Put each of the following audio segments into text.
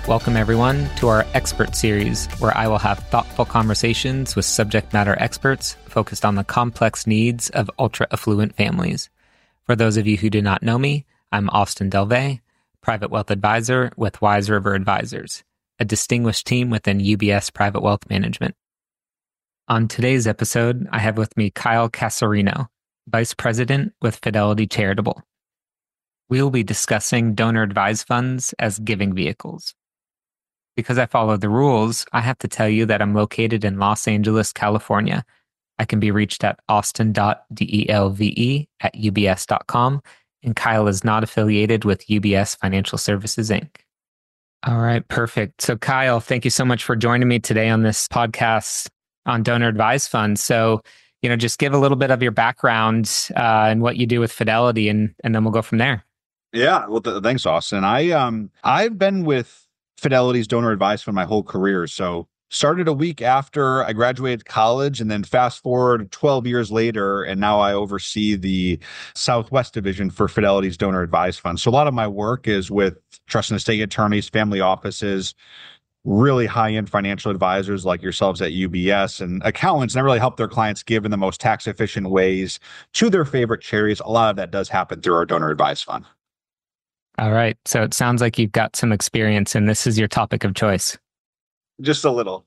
Welcome, everyone, to our Expert Series, where I will have thoughtful conversations with subject matter experts focused on the complex needs of ultra-affluent families. For those of you who do not know me, I'm Austin Delvey, Private Wealth Advisor with Wise River Advisors, a distinguished team within UBS Private Wealth Management. On today's episode, I have with me Kyle Casarino, Vice President with Fidelity Charitable. We will be discussing donor-advised funds as giving vehicles. Because I follow the rules, I have to tell you that I'm located in Los Angeles, California. I can be reached at austin.delve@ubs.com, and Kyle is not affiliated with UBS Financial Services, Inc. All right, perfect. So Kyle, thank you so much for joining me today on this podcast on donor advised funds. So, just give a little bit of your background and what you do with Fidelity, and then we'll go from there. Yeah, well, thanks, Austin. I've been with Fidelity's donor advised fund my whole career. So started a week after I graduated college, and then fast forward 12 years later, and now I oversee the Southwest division for Fidelity's donor advised fund. So a lot of my work is with trust and estate attorneys, family offices, really high-end financial advisors like yourselves at UBS, and accountants, and I really help their clients give in the most tax-efficient ways to their favorite charities. A lot of that does happen through our donor advised fund. All right. So it sounds like you've got some experience, and this is your topic of choice. Just a little.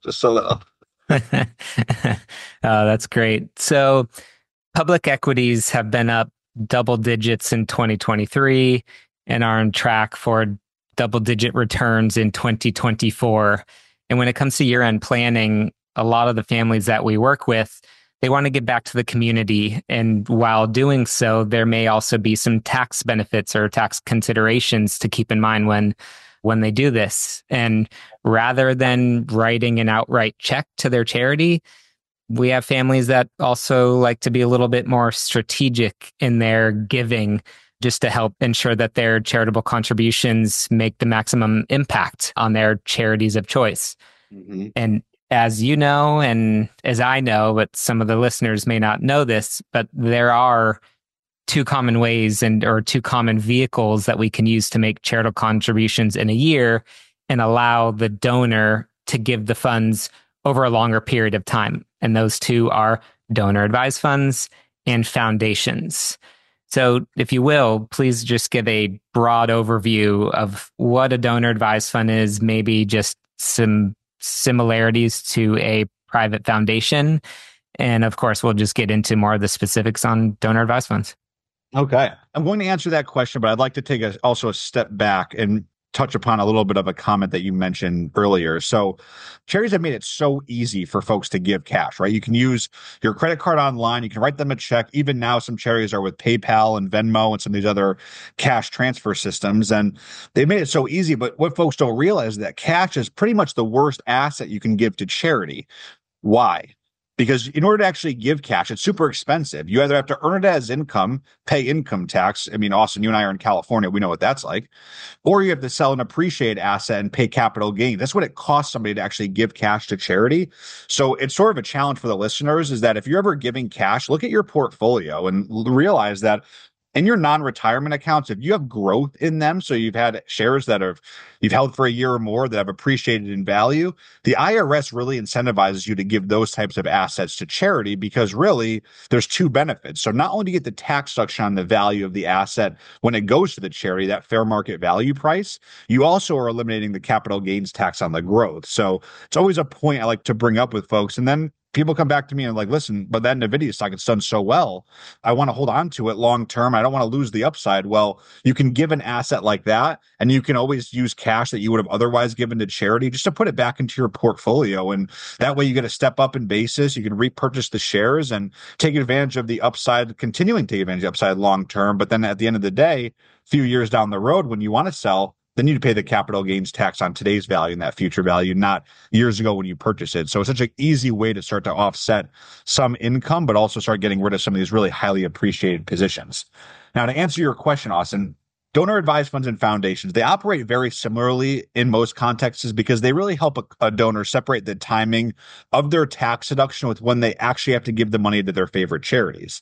That's great. So public equities have been up double digits in 2023 and are on track for double-digit returns in 2024. And when it comes to year-end planning, a lot of the families that we work with, they want to give back to the community. And while doing so, there may also be some tax benefits or tax considerations to keep in mind when they do this. And rather than writing an outright check to their charity, we have families that also like to be a little bit more strategic in their giving, just to help ensure that their charitable contributions make the maximum impact on their charities of choice. Mm-hmm. And as you know, and as I know, but some of the listeners may not know this, but there are two common ways or two common vehicles that we can use to make charitable contributions in a year and allow the donor to give the funds over a longer period of time. And those two are donor advised funds and foundations. So if you will, please just give a broad overview of what a donor advised fund is, maybe just some similarities to a private foundation. And of course, we'll just get into more of the specifics on donor advised funds. Okay. I'm going to answer that question, but I'd like to take also a step back and touch upon a little bit of a comment that you mentioned earlier. So charities have made it so easy for folks to give cash, right? You can use your credit card online. You can write them a check. Even now, some charities are with PayPal and Venmo and some of these other cash transfer systems. And they've made it so easy. But what folks don't realize is that cash is pretty much the worst asset you can give to charity. Why? Because in order to actually give cash, it's super expensive. You either have to earn it as income, pay income tax. I mean, Austin, you and I are in California. We know what that's like. Or you have to sell an appreciated asset and pay capital gain. That's what it costs somebody to actually give cash to charity. So it's sort of a challenge for the listeners is that if you're ever giving cash, look at your portfolio and realize that in your non-retirement accounts, if you have growth in them, so you've had shares that you've held for a year or more that have appreciated in value, the IRS really incentivizes you to give those types of assets to charity because really there's two benefits. So not only do you get the tax deduction on the value of the asset when it goes to the charity, that fair market value price, you also are eliminating the capital gains tax on the growth. So it's always a point I like to bring up with folks. And then people come back to me and like, listen, but that NVIDIA stock, it's done so well. I want to hold on to it long term. I don't want to lose the upside. Well, you can give an asset like that, and you can always use cash that you would have otherwise given to charity just to put it back into your portfolio. And that way you get a step up in basis. You can repurchase the shares and take advantage of the upside, continuing to take advantage of the upside long term. But then at the end of the day, a few years down the road, when you want to sell, then you pay the capital gains tax on today's value and that future value, not years ago when you purchase it. So it's such an easy way to start to offset some income, but also start getting rid of some of these really highly appreciated positions. Now, to answer your question, Austin, donor advised funds and foundations, they operate very similarly in most contexts because they really help a donor separate the timing of their tax deduction with when they actually have to give the money to their favorite charities.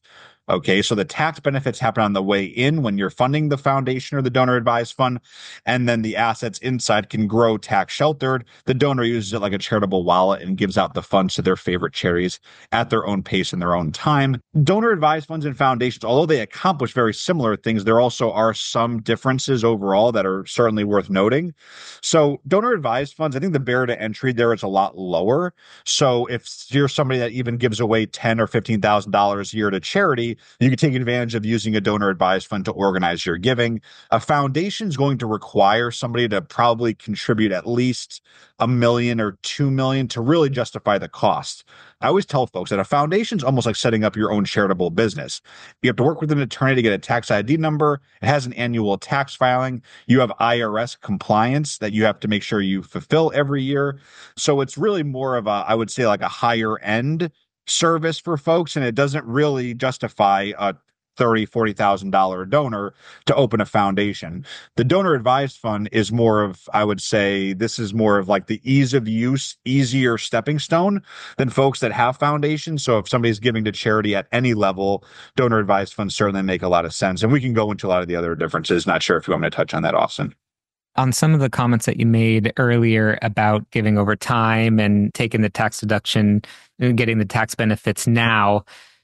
Okay, so the tax benefits happen on the way in when you're funding the foundation or the donor advised fund, and then the assets inside can grow tax sheltered. The donor uses it like a charitable wallet and gives out the funds to their favorite charities at their own pace and their own time. Donor advised funds and foundations, although they accomplish very similar things, there also are some differences overall that are certainly worth noting. So, donor advised funds, I think the barrier to entry there is a lot lower. So, if you're somebody that even gives away $10,000 or $15,000 a year to charity, you can take advantage of using a donor advised fund to organize your giving. A foundation is going to require somebody to probably contribute at least $1 million or $2 million to really justify the cost. I always tell folks that a foundation is almost like setting up your own charitable business. You have to work with an attorney to get a tax ID number. It has an annual tax filing. You have IRS compliance that you have to make sure you fulfill every year. So it's really more of I would say like a higher end service for folks, and it doesn't really justify a $30,000, $40,000 donor to open a foundation. The donor advised fund is more of, I would say, this is more of like the ease of use, easier stepping stone than folks that have foundations. So if somebody's giving to charity at any level, donor advised funds certainly make a lot of sense. And we can go into a lot of the other differences. Not sure if you want me to touch on that, Austin. On some of the comments that you made earlier about giving over time and taking the tax deduction and getting the tax benefits now.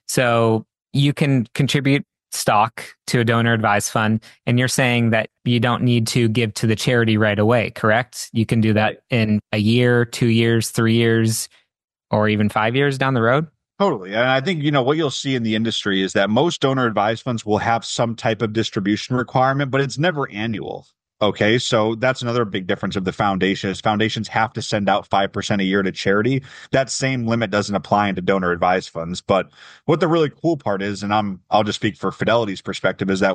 So you can contribute stock to a donor advised fund, and you're saying that you don't need to give to the charity right away, correct? You can do that in a year, 2 years, 3 years, or even 5 years down the road? Totally. And I think, what you'll see in the industry is that most donor advised funds will have some type of distribution requirement, but it's never annual. Okay, so that's another big difference of the foundation is foundations have to send out 5% a year to charity. That same limit doesn't apply into donor advised funds. But what the really cool part is, and I'll just speak for Fidelity's perspective, is that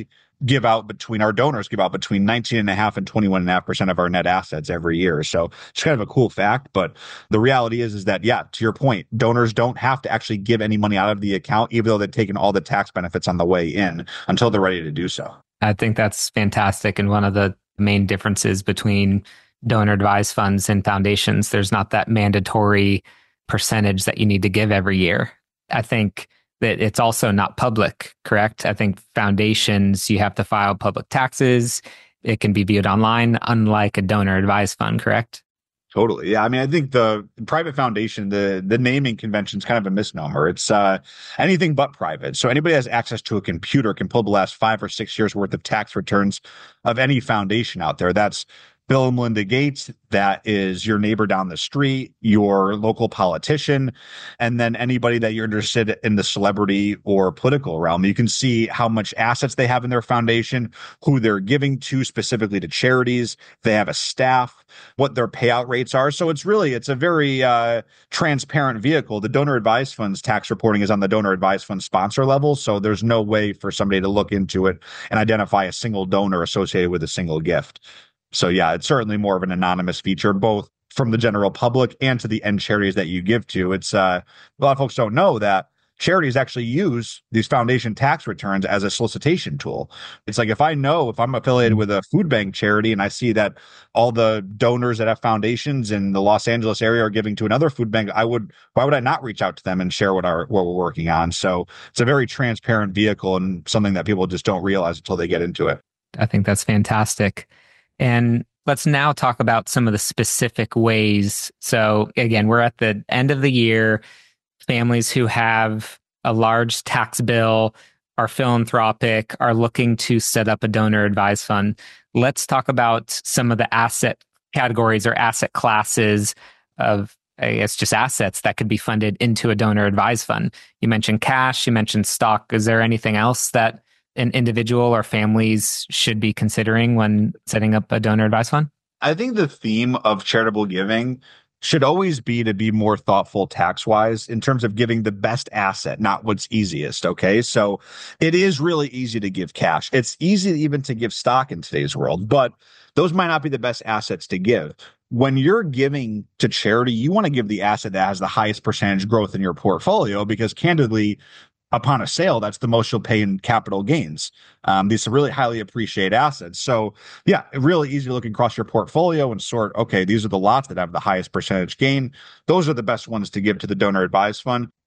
our donors give out between 19.5% and 21.5% of our net assets every year. So it's kind of a cool fact. But the reality is that, yeah, to your point, donors don't have to actually give any money out of the account, even though they've taken all the tax benefits on the way in until they're ready to do so. I think that's fantastic. And one of the main differences between donor advised funds and foundations, there's not that mandatory percentage that you need to give every year. I think that it's also not public, correct? I think foundations, you have to file public taxes. It can be viewed online, unlike a donor advised fund, correct? Totally. Yeah. I mean, I think the private foundation, the naming convention is kind of a misnomer. It's anything but private. So anybody has access to a computer can pull the last 5 or 6 years worth of tax returns of any foundation out there. That's Bill and Melinda Gates. That is your neighbor down the street, your local politician, and then anybody that you're interested in the celebrity or political realm. You can see how much assets they have in their foundation, who they're giving to specifically to charities. They have a staff, what their payout rates are. So it's a very transparent vehicle. The donor advised funds tax reporting is on the donor advised fund sponsor level. So there's no way for somebody to look into it and identify a single donor associated with a single gift. So yeah, it's certainly more of an anonymous feature, both from the general public and to the end charities that you give to. It's a lot of folks don't know that charities actually use these foundation tax returns as a solicitation tool. It's like if I'm affiliated with a food bank charity and I see that all the donors that have foundations in the Los Angeles area are giving to another food bank, why would I not reach out to them and share what we're working on? So it's a very transparent vehicle and something that people just don't realize until they get into it. I think that's fantastic. And let's now talk about some of the specific ways. So again, we're at the end of the year. Families who have a large tax bill, are philanthropic, are looking to set up a donor advised fund. Let's talk about some of the asset categories or asset classes of, I guess, just assets that could be funded into a donor advised fund. You mentioned cash, you mentioned stock. Is there anything else that an individual or families should be considering when setting up a donor advised fund? I think the theme of charitable giving should always be to be more thoughtful tax wise in terms of giving the best asset, not what's easiest. Okay. So it is really easy to give cash. It's easy even to give stock in today's world, but those might not be the best assets to give. When you're giving to charity, you want to give the asset that has the highest percentage growth in your portfolio because candidly, upon a sale, that's the most you'll pay in capital gains. These are really highly appreciated assets. So yeah, really easy to look across your portfolio and sort, okay, these are the lots that have the highest percentage gain. Those are the best ones to give to the donor advised fund.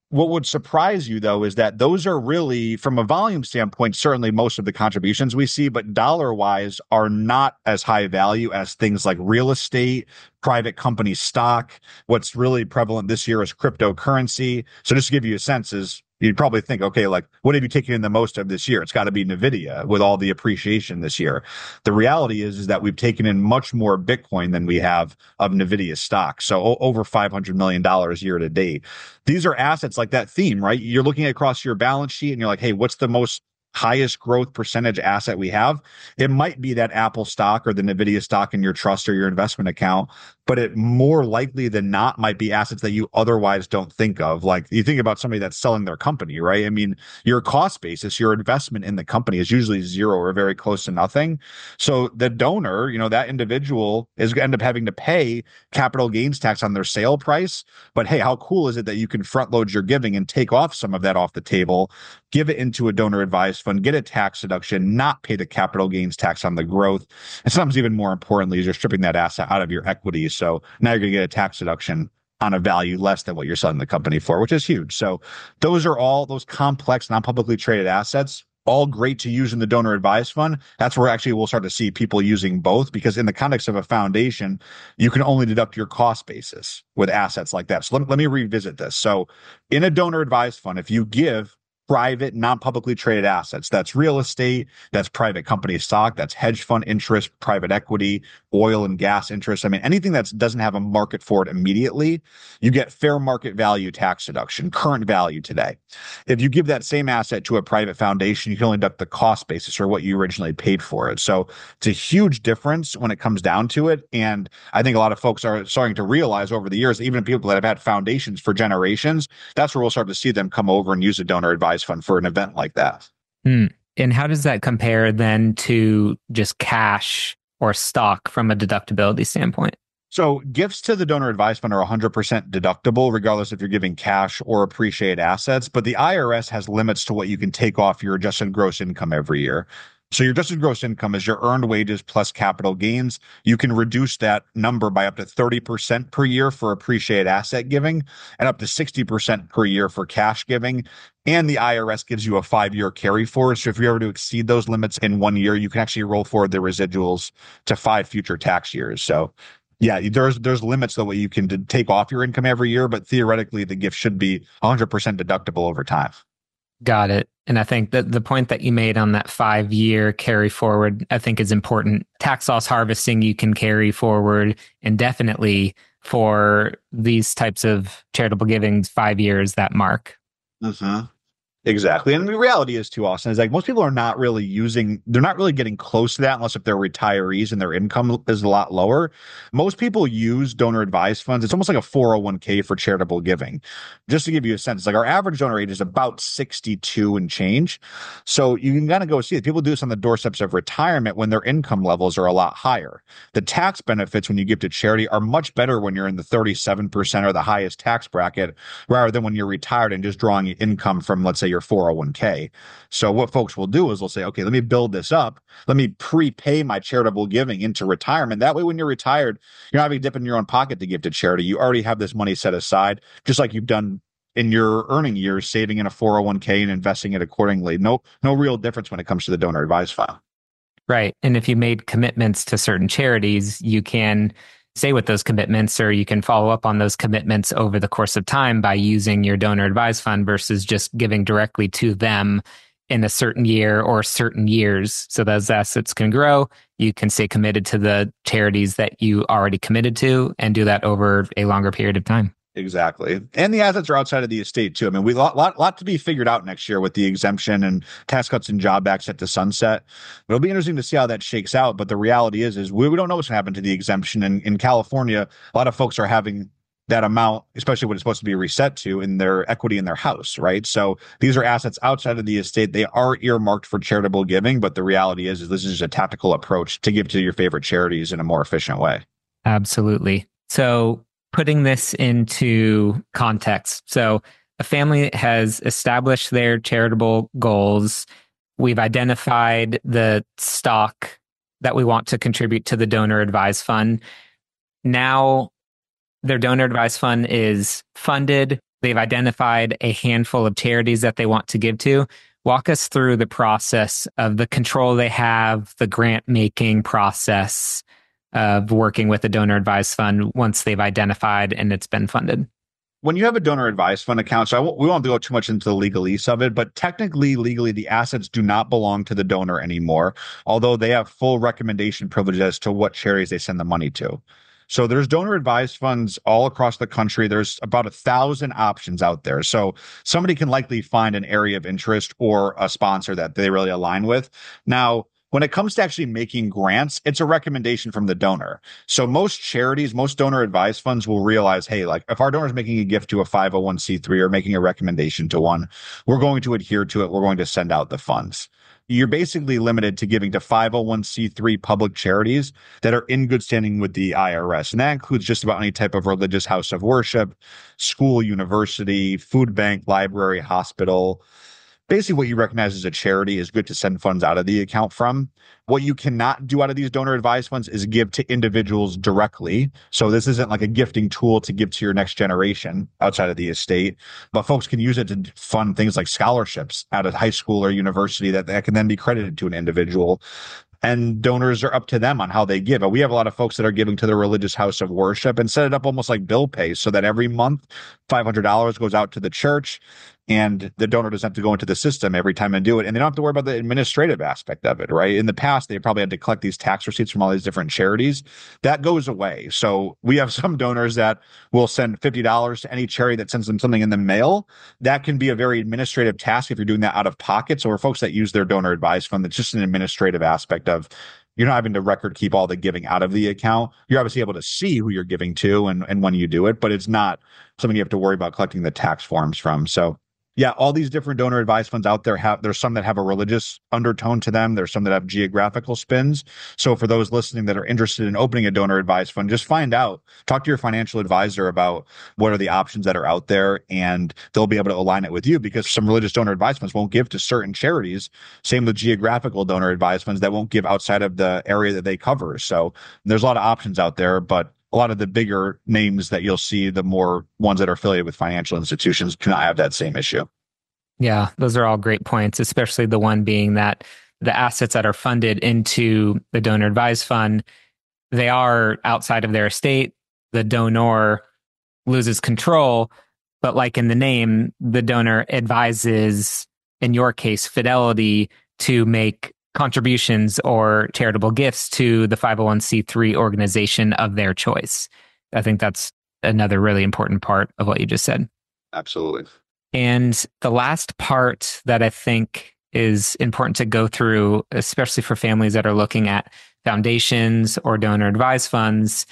What would surprise you, though, is that those are really, from a volume standpoint, certainly most of the contributions we see, but dollar wise are not as high value as things like real estate, private company stock. What's really prevalent this year is cryptocurrency. So just to give you a sense, is you'd probably think, okay, like what have you taken in the most of this year? It's got to be Nvidia with all the appreciation this year. The reality is that we've taken in much more Bitcoin than we have of Nvidia stock. So over $500 million year to date. These are assets like that theme, right? You're looking across your balance sheet and you're like, hey, what's the most highest growth percentage asset we have? It might be that Apple stock or the Nvidia stock in your trust or your investment account, but it more likely than not might be assets that you otherwise don't think of. Like you think about somebody that's selling their company, right? I mean, your cost basis, your investment in the company is usually zero or very close to nothing. So the donor, that individual is going to end up having to pay capital gains tax on their sale price. But hey, how cool is it that you can front load your giving and take off some of that off the table, give it into a donor advised fund, get a tax deduction, not pay the capital gains tax on the growth. And sometimes even more importantly is you're stripping that asset out of your equities. So now you're going to get a tax deduction on a value less than what you're selling the company for, which is huge. So those are all those complex, non-publicly traded assets, all great to use in the donor advised fund. That's where actually we'll start to see people using both, because in the context of a foundation, you can only deduct your cost basis with assets like that. So let me revisit this. So in a donor advised fund, if you give private, non-publicly traded assets, that's real estate, that's private company stock, that's hedge fund interest, private equity, oil and gas interest. I mean, anything that doesn't have a market for it immediately, you get fair market value tax deduction, current value today. If you give that same asset to a private foundation, you can only deduct the cost basis or what you originally paid for it. So it's a huge difference when it comes down to it. And I think a lot of folks are starting to realize over the years, even people that have had foundations for generations, that's where we'll start to see them come over and use a donor advised fund for an event like that. And how does that compare then to just cash or stock from a deductibility standpoint? So gifts to the donor advised fund are 100% deductible, regardless if you're giving cash or appreciated assets. But the IRS has limits to what you can take off your adjusted gross income every year. So your adjusted gross income is your earned wages plus capital gains. You can reduce that number by up to 30% per year for appreciated asset giving and up to 60% per year for cash giving. And the IRS gives you a 5-year carry forward. So if you're ever to exceed those limits in 1 year, you can actually roll forward the residuals to 5 future tax years. So yeah, there's limits though what you can take off your income every year, but theoretically the gift should be 100% deductible over time. Got it. And I think that the point that you made on that 5-year carry forward, I think is important. Tax loss harvesting, you can carry forward indefinitely for these types of charitable givings, 5 years, that mark. Uh-huh. Exactly. And the reality is too, Austin, is like most people are not really they're not really getting close to that unless if they're retirees and their income is a lot lower. Most people use donor advised funds. It's almost like a 401k for charitable giving. Just to give you a sense, like our average donor age is about 62 and change. So you can kind of go see it. People do this on the doorsteps of retirement when their income levels are a lot higher. The tax benefits when you give to charity are much better when you're in the 37% or the highest tax bracket, rather than when you're retired and just drawing income from, let's say, your 401k. So what folks will do is they'll say, okay, let me build this up. Let me prepay my charitable giving into retirement. That way, when you're retired, you're not having to dip in your own pocket to give to charity. You already have this money set aside, just like you've done in your earning years, saving in a 401k and investing it accordingly. No real difference when it comes to the donor advised fund. Right. And if you made commitments to certain charities, you can stay with those commitments, or you can follow up on those commitments over the course of time by using your donor advised fund versus just giving directly to them in a certain year or certain years. So those assets can grow. You can stay committed to the charities that you already committed to and do that over a longer period of time. Exactly. And the assets are outside of the estate too. I mean, we lot to be figured out next year with the exemption and Tax Cuts and Jobs Act set to sunset. It'll be interesting to see how that shakes out. But the reality is we don't know what's going to happen to the exemption. And in California, a lot of folks are having that amount, especially what it's supposed to be reset to, in their equity in their house, right? So these are assets outside of the estate. They are earmarked for charitable giving, but the reality is this is just a tactical approach to give to your favorite charities in a more efficient way. Absolutely. So putting this into context. So a family has established their charitable goals. We've identified the stock that we want to contribute to the donor advised fund. Now their donor advised fund is funded. They've identified a handful of charities that they want to give to. Walk us through the process of the control they have, the grant making process of working with a donor advised fund once they've identified and it's been funded. When you have a donor advised fund account, so we won't go too much into the legalese of it, but technically, legally, the assets do not belong to the donor anymore, although they have full recommendation privilege as to what charities they send the money to. So there's donor advised funds all across the country. There's about 1,000 options out there. So somebody can likely find an area of interest or a sponsor that they really align with. Now, when it comes to actually making grants, it's a recommendation from the donor. So most charities, most donor advised funds will realize, hey, like if our donor is making a gift to a 501c3 or making a recommendation to one, we're going to adhere to it. We're going to send out the funds. You're basically limited to giving to 501c3 public charities that are in good standing with the IRS. And that includes just about any type of religious house of worship, school, university, food bank, library, hospital. Basically, what you recognize as a charity is good to send funds out of the account from. What you cannot do out of these donor advised funds is give to individuals directly. So this isn't like a gifting tool to give to your next generation outside of the estate, but folks can use it to fund things like scholarships at a high school or university that can then be credited to an individual. And donors are up to them on how they give. But we have a lot of folks that are giving to the religious house of worship and set it up almost like bill pay so that every month $500 goes out to the church and the donor doesn't have to go into the system every time and do it. And they don't have to worry about the administrative aspect of it, right? In the past, they probably had to collect these tax receipts from all these different charities. That goes away. So we have some donors that will send $50 to any charity that sends them something in the mail. That can be a very administrative task if you're doing that out of pocket. So for folks that use their donor advised fund, it's just an administrative aspect of you're not having to record keep all the giving out of the account. You're obviously able to see who you're giving to and when you do it, but it's not something you have to worry about collecting the tax forms from. So yeah, all these different donor advised funds out there there's some that have a religious undertone to them. There's some that have geographical spins. So for those listening that are interested in opening a donor advised fund, just find out, talk to your financial advisor about what are the options that are out there, and they'll be able to align it with you because some religious donor advised funds won't give to certain charities. Same with geographical donor advised funds that won't give outside of the area that they cover. So there's a lot of options out there, but a lot of the bigger names that you'll see, the more ones that are affiliated with financial institutions cannot have that same issue. Yeah, those are all great points, especially the one being that the assets that are funded into the donor advised fund, they are outside of their estate. The donor loses control, but like in the name, the donor advises, in your case, Fidelity to make contributions or charitable gifts to the 501c3 organization of their choice. I think that's another really important part of what you just said. Absolutely. And the last part that I think is important to go through, especially for families that are looking at foundations or donor advised funds,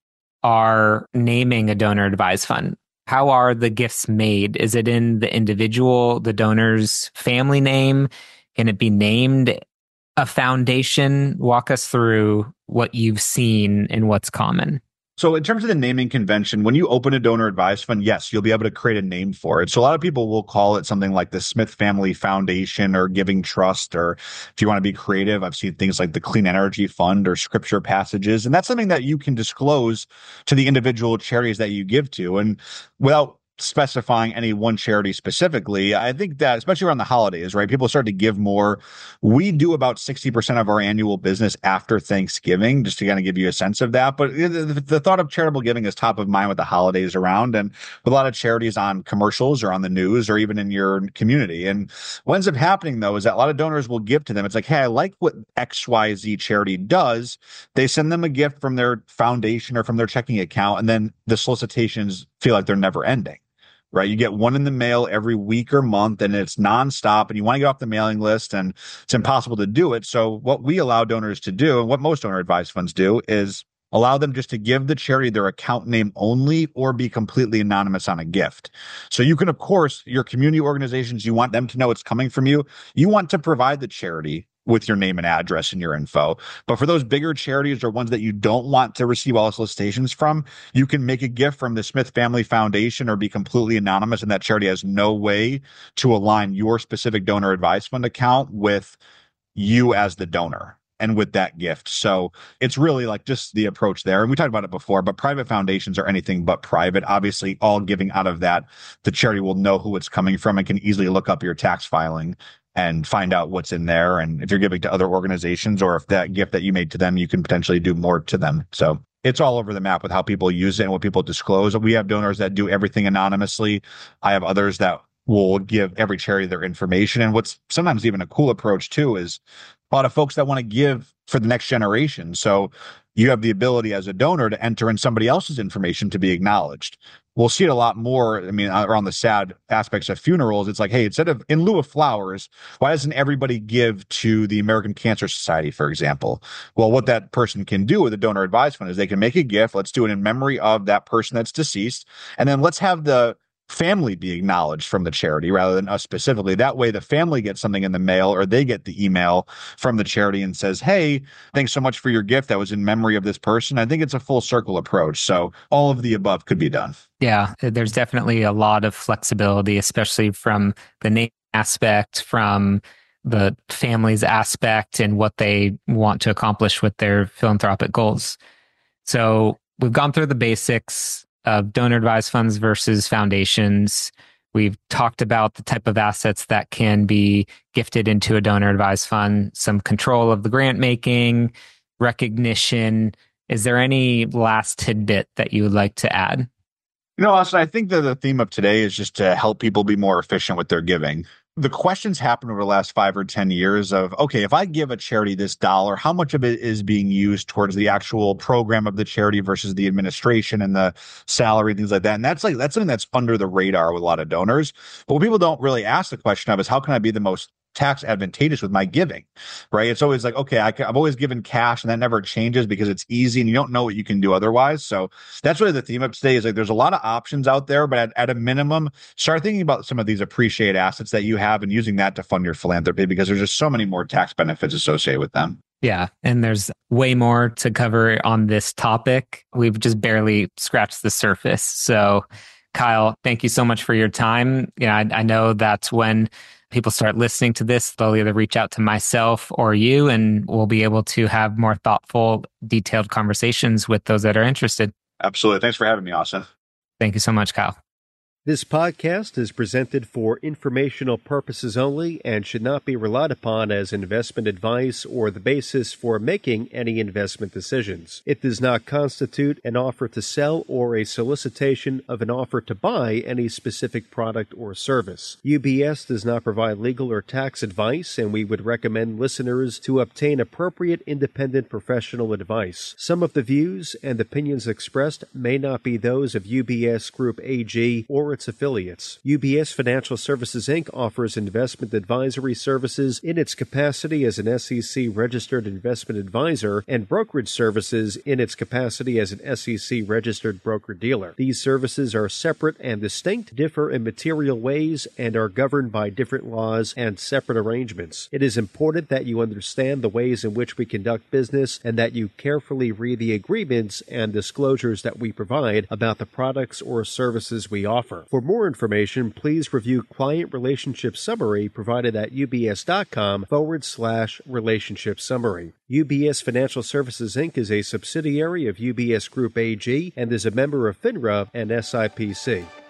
are naming a donor advised fund. How are the gifts made? Is it in the individual, the donor's family name? Can it be named a foundation? Walk us through what you've seen and what's common. So in terms of the naming convention, when you open a donor advised fund, yes, you'll be able to create a name for it. So a lot of people will call it something like the Smith Family Foundation or Giving Trust, or if you want to be creative, I've seen things like the Clean Energy Fund or scripture passages. And that's something that you can disclose to the individual charities that you give to. And without specifying any one charity specifically, I think that especially around the holidays, right? People start to give more. We do about 60% of our annual business after Thanksgiving, just to kind of give you a sense of that. But the thought of charitable giving is top of mind with the holidays around, and with a lot of charities on commercials or on the news or even in your community. And what ends up happening though is that a lot of donors will give to them. It's like, hey, I like what XYZ charity does. They send them a gift from their foundation or from their checking account, and then the solicitations feel like they're never ending. Right? You get one in the mail every week or month, and it's nonstop, and you want to get off the mailing list, and it's impossible to do it. So what we allow donors to do, and what most donor advised funds do, is allow them just to give the charity their account name only or be completely anonymous on a gift. So you can, of course, your community organizations, you want them to know it's coming from you. You want to provide the charity with your name and address and your info. But for those bigger charities or ones that you don't want to receive all solicitations from, you can make a gift from the Smith Family Foundation or be completely anonymous, and that charity has no way to align your specific donor advised fund account with you as the donor. and with that gift. So it's really like just the approach there. And we talked about it before, but private foundations are anything but private. Obviously, all giving out of that, the charity will know who it's coming from and can easily look up your tax filing and find out what's in there. And if you're giving to other organizations, or if that gift that you made to them, you can potentially do more to them. So it's all over the map with how people use it and what people disclose. We have donors that do everything anonymously. I have others that will give every charity their information. And what's sometimes even a cool approach too is a lot of folks that want to give for the next generation. So you have the ability as a donor to enter in somebody else's information to be acknowledged. We'll see it a lot more. I mean, around the sad aspects of funerals, it's like, hey, instead of in lieu of flowers, why doesn't everybody give to the American Cancer Society, for example? Well, what that person can do with a donor advised fund is they can make a gift. Let's do it in memory of that person that's deceased. And then let's have the family be acknowledged from the charity rather than us specifically. That way the family gets something in the mail, or they get the email from the charity and says, hey, thanks so much for your gift that was in memory of this person. I think it's a full circle approach. So all of the above could be done. Yeah, there's definitely a lot of flexibility, especially from the name aspect, from the family's aspect, and what they want to accomplish with their philanthropic goals. So we've gone through the basics of donor advised funds versus foundations. We've talked about the type of assets that can be gifted into a donor advised fund, some control of the grant making, recognition. Is there any last tidbit that you would like to add? Austin, I think that the theme of today is just to help people be more efficient with their giving. The questions happen over the last 5 or 10 years of, okay, if I give a charity this dollar, how much of it is being used towards the actual program of the charity versus the administration and the salary, things like that. And that's something that's under the radar with a lot of donors. But what people don't really ask the question of is, how can I be the most tax advantageous with my giving, right? It's always like, okay, I've always given cash, and that never changes because it's easy and you don't know what you can do otherwise. So that's really the theme of today is like, there's a lot of options out there, but at a minimum, start thinking about some of these appreciated assets that you have and using that to fund your philanthropy, because there's just so many more tax benefits associated with them. Yeah. And there's way more to cover on this topic. We've just barely scratched the surface. So Kyle, thank you so much for your time. I know that's when people start listening to this, they'll either reach out to myself or you, and we'll be able to have more thoughtful, detailed conversations with those that are interested. Absolutely. Thanks for having me, Austin. Thank you so much, Kyle. This podcast is presented for informational purposes only and should not be relied upon as investment advice or the basis for making any investment decisions. It does not constitute an offer to sell or a solicitation of an offer to buy any specific product or service. UBS does not provide legal or tax advice, and we would recommend listeners to obtain appropriate independent professional advice. Some of the views and opinions expressed may not be those of UBS Group AG or its affiliates. UBS Financial Services Inc. offers investment advisory services in its capacity as an SEC-registered investment advisor and brokerage services in its capacity as an SEC-registered broker-dealer. These services are separate and distinct, differ in material ways, and are governed by different laws and separate arrangements. It is important that you understand the ways in which we conduct business and that you carefully read the agreements and disclosures that we provide about the products or services we offer. For more information, please review Client Relationship Summary provided at ubs.com/relationship summary. UBS Financial Services Inc. is a subsidiary of UBS Group AG and is a member of FINRA and SIPC.